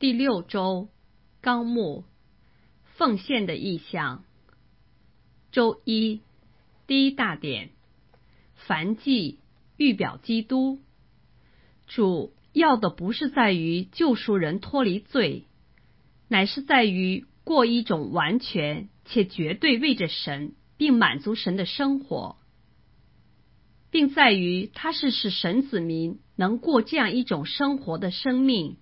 第6周纲目奉献的意向。周一第一大点，燔祭预表基督。主要的不是在于救赎人脱离罪，乃是在于过一种完全且绝对为着神并满足神的生活，并在于他是使神子民能过这样一种生活的生命。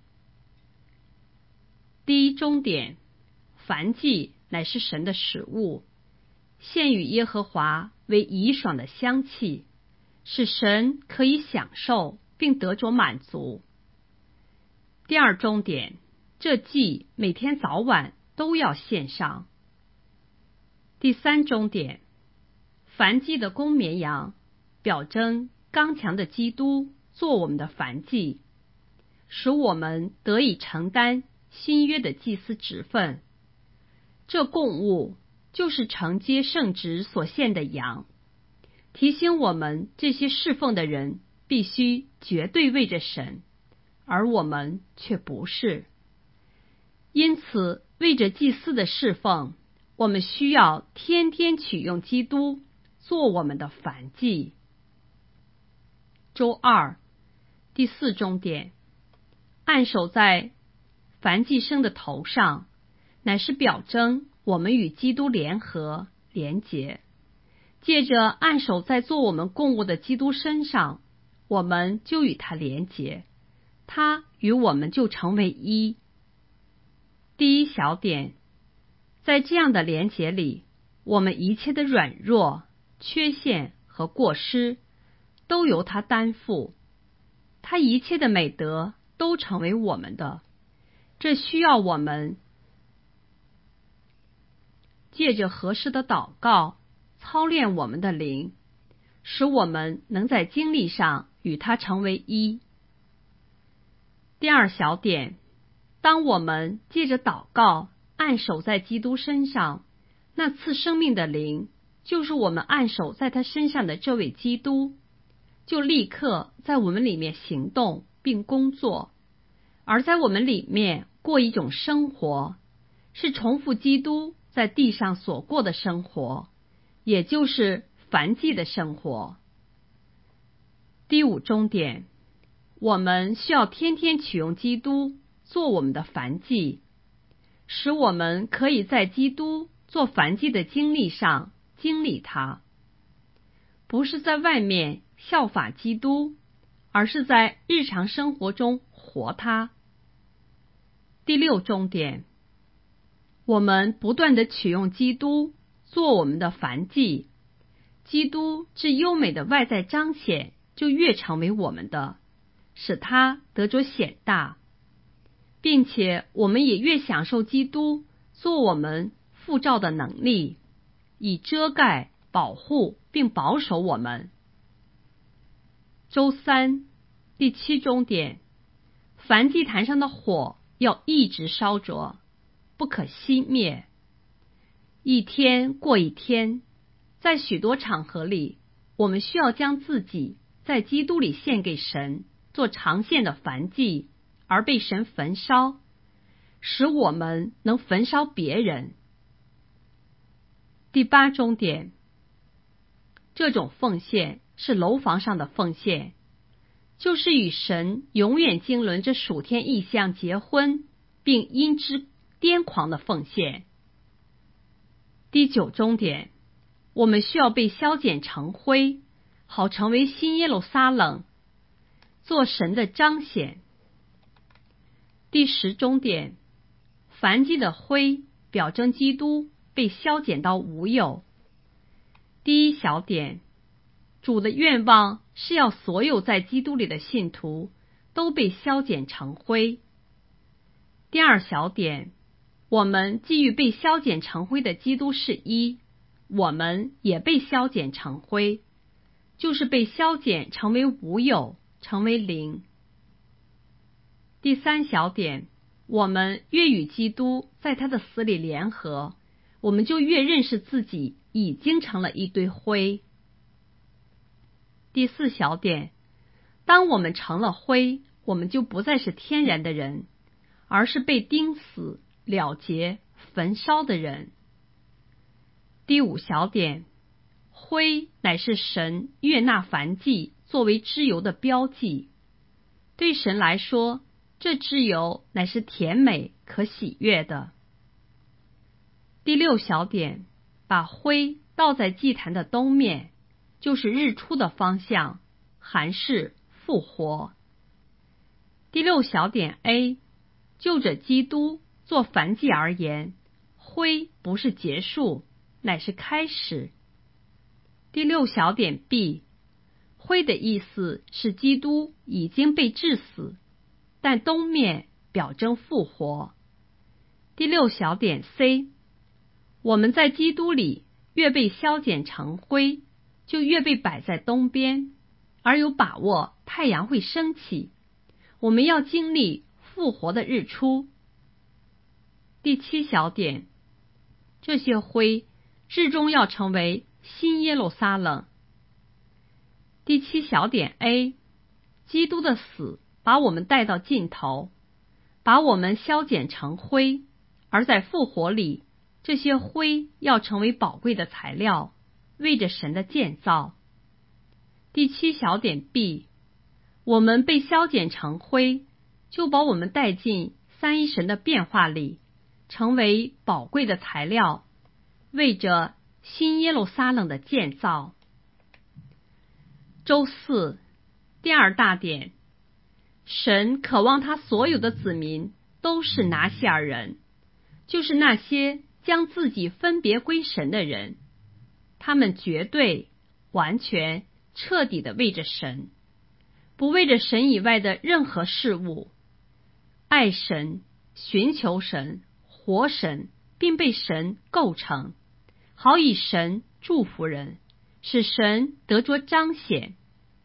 第一终点，燔祭乃是神的食物，献与耶和华为怡爽的香气，使神可以享受并得着满足。第二终点，这祭每天早晚都要献上。第三终点，燔祭的公绵羊表征刚强的基督做我们的燔祭，使我们得以承担新约的祭司职分。这供物就是承接圣职所献的羊，提醒我们这些侍奉的人必须绝对为着神，而我们却不是。因此为着祭司的侍奉，我们需要天天取用基督做我们的燔祭。周二第4终点，按手在燔祭牲的头上，乃是表征我们与基督联合连结。借着按手在做我们供物的基督身上，我们就与他连结，他与我们就成为一。第一小点，在这样的连结里，我们一切的软弱、缺陷和过失都由他担负，他一切的美德都成为我们的。这需要我们借着合适的祷告操练我们的灵，使我们能在经历上与他成为一。第二小点，当我们借着祷告按手在基督身上，那赐生命的灵，就是我们按手在他身上的这位基督，就立刻在我们里面行动并工作，而在我们里面过一种生活，是重复基督在地上所过的生活，也就是燔祭的生活。第5终点，我们需要天天取用基督做我们的燔祭，使我们可以在基督做燔祭的经历上经历他，不是在外面效法基督，而是在日常生活中活他。第6终点，我们不断地取用基督做我们的燔祭，基督之优美的外在彰显就越成为我们的，使他得着显大，并且我们也越享受基督做我们复照的能力，以遮盖、保护并保守我们。周三第7终点，燔祭坛上的火要一直烧着，不可熄灭。一天过一天，在许多场合里，我们需要将自己在基督里献给神，做长线的燔祭，而被神焚烧，使我们能焚烧别人。第8终点，这种奉献是楼房上的奉献，就是与神永远经纶着属天意象结婚，并因之癫狂的奉献。第9终点，我们需要被削减成灰，好成为新耶路撒冷，做神的彰显。第10终点，燔祭的灰表征基督被削减到无有。第1小点，主的愿望是要所有在基督里的信徒都被削减成灰。第2小点，我们既与被削减成灰的基督是一，我们也被削减成灰，就是被削减成为无有，成为零。第3小点，我们越与基督在他的死里联合，我们就越认识自己已经成了一堆灰。第4小点，当我们成了灰，我们就不再是天然的人， 而是被钉死、了结、焚烧的人。第5小点，灰乃是神悦纳燔祭作为脂油的标记。对神来说，这脂油乃是甜美可喜悦的。第6小点，把灰倒在祭坛的东面，就是日出的方向，含示复活。第6小点 A， 就着基督做燔祭而言，灰不是结束，乃是开始。第6小点 B， 灰的意思是基督已经被治死，但东面表征复活。第6小点 C， 我们在基督里越被消减成灰，就越被摆在东边，而有把握太阳会升起，我们要经历复活的日出。第7小点，这些灰至终要成为新耶路撒冷。第7小点 A， 基督的死把我们带到尽头，把我们消减成灰，而在复活里，这些灰要成为宝贵的材料，为着神的建造。第7小点 B， 我们被消减成灰，就把我们带进三一神的变化里，成为宝贵的材料，为着新耶路撒冷的建造。周4，第2大点，神渴望他所有的子民都是拿西尔人，就是那些将自己分别归神的人，他们绝对、完全、彻底的为着神，不为着神以外的任何事物，爱神、寻求神、活神，并被神构成，好以神祝福人，使神得着彰显。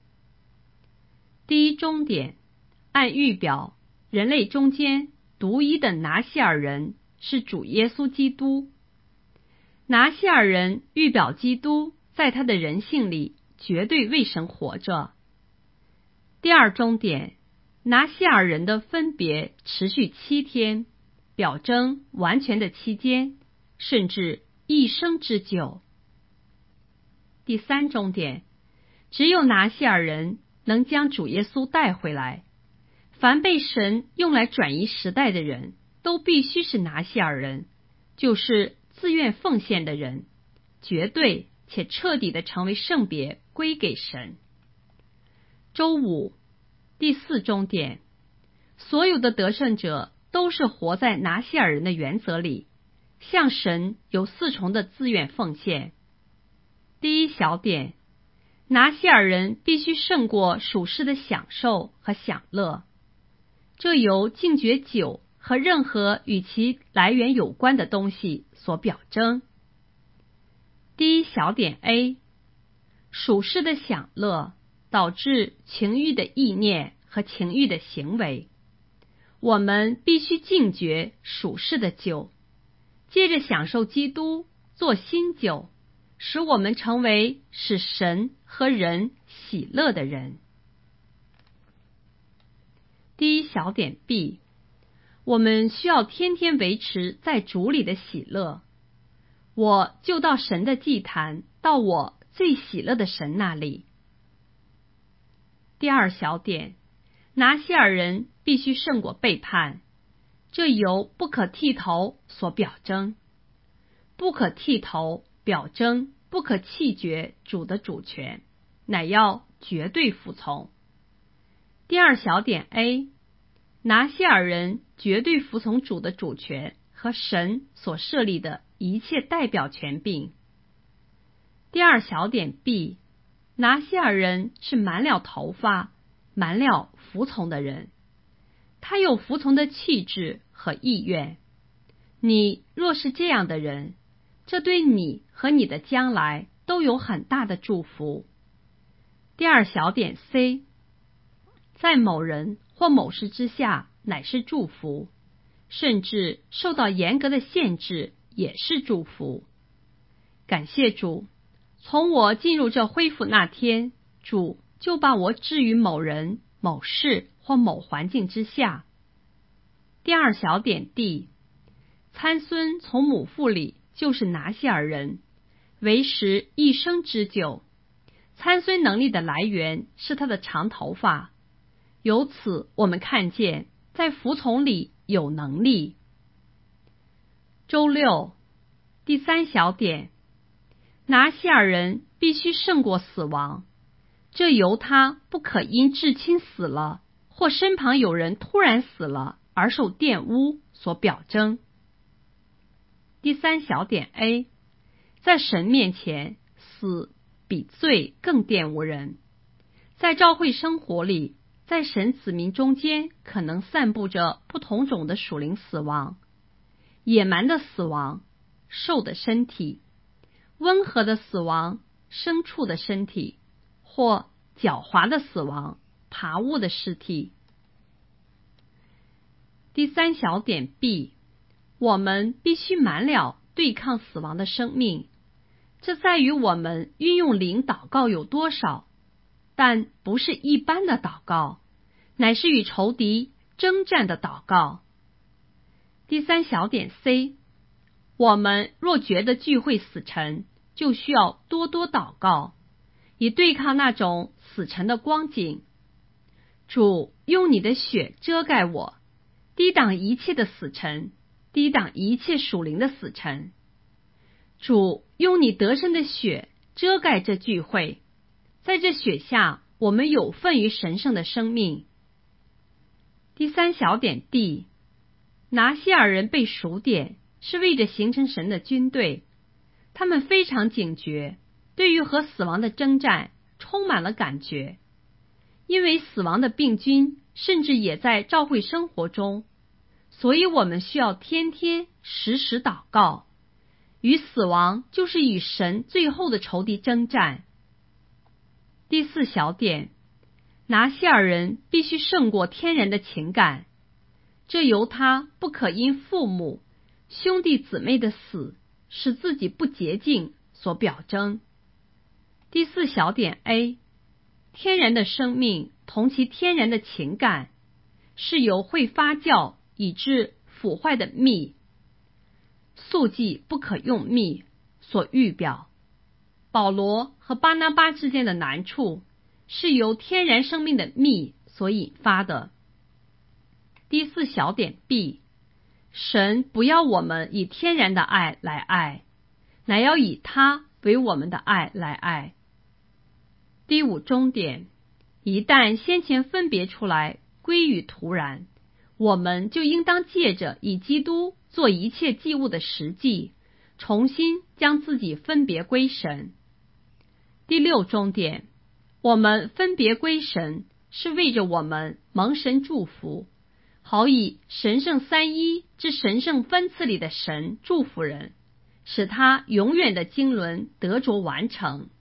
第1终点，按预表，人类中间独一的拿西尔人是主耶稣基督。拿西尔人预表基督在他的人性里绝对为神活着。第2终点，拿西尔人的分别持续7天，表征完全的期间，甚至一生之久。第3终点，只有拿西尔人能将主耶稣带回来。凡被神用来转移时代的人，都必须是拿西尔人，就是自愿奉献的人，绝对且彻底的成为圣别，归给神。周5，第4终点，所有的得胜者都是活在拿西尔人的原则里，向神有4重的自愿奉献。第1小点，拿西尔人必须胜过属世的享受和享乐，这由禁绝酒和任何与其来源有关的东西所表征。第1小点 A， 属世的享乐导致情欲的意念和情欲的行为，我们必须禁绝属世的酒，接着享受基督做新酒，使我们成为使神和人喜乐的人。第1小点 B， 我们需要天天维持在主里的喜乐。我就到神的祭坛，到我最喜乐的神那里。第2小点，拿西尔人必须胜过背叛，这由不可剃头所表征。不可剃头表征不可弃绝主的主权，乃要绝对服从。第2小点 A， 拿西尔人绝对服从主的主权和神所设立的一切代表权柄。第2小点 B， 拿西尔人是满了头发、满了服从的人，他有服从的气质和意愿。你若是这样的人，这对你和你的将来都有很大的祝福。第2小点 C， 在某人或某事之下乃是祝福，甚至受到严格的限制也是祝福。感谢主，从我进入这恢复那天，主就把我置于某人、某事或某环境之下。 第二小点 D， 参孙从母腹里就是拿西尔人，为时一生之久。参孙能力的来源是他的长头发，由此我们看见在服从里有能力。周六第三小点，拿西尔人必须胜过死亡，这由他不可因至亲死了或身旁有人突然死了而受玷污所表征。第三小点 A， 在神面前，死比罪更玷污人。在教会生活里，在神子民中间可能散布着不同种的属灵死亡，野蛮的死亡，兽的身体；温和的死亡，牲畜的身体；或狡猾的死亡，爬物的尸体。第三小点 B， 我们必须满了对抗死亡的生命，这在于我们运用灵祷告有多少，但不是一般的祷告，乃是与仇敌征战的祷告。第三小点 C， 我们若觉得聚会死沉，就需要多多祷告，以对抗那种死沉的光景。主，用你的血遮盖我，抵挡一切的死沉，抵挡一切属灵的死沉。主，用你得胜的血遮盖这聚会，在这血下，我们有份于神圣的生命。第三小点 D， 拿西尔人被数点，是为着形成神的军队，他们非常警觉，对于和死亡的征战充满了感觉，因为死亡的病菌甚至也在教会生活中，所以我们需要天天时时祷告。与死亡就是与神最后的仇敌征战。第四小点，拿西尔人必须胜过天然的情感，这由他不可因父母、兄弟姊妹的死使自己不洁净所表征。第四小点 A， 天然的生命同其天然的情感是由会发酵以致腐坏的蜜，素祭不可用蜜所预表。保罗和巴拿巴之间的难处是由天然生命的蜜所引发的。第四小点 B， 神不要我们以天然的爱来爱，乃要以他为我们的爱来爱。第五终点，一旦先前分别出来归于徒然，我们就应当借着以基督做一切祭物的实际，重新将自己分别归神。第六终点，我们分别归神，是为着我们蒙神祝福，好以神圣三一之神圣分次里的神祝福人，使他永远的经纶得着完成。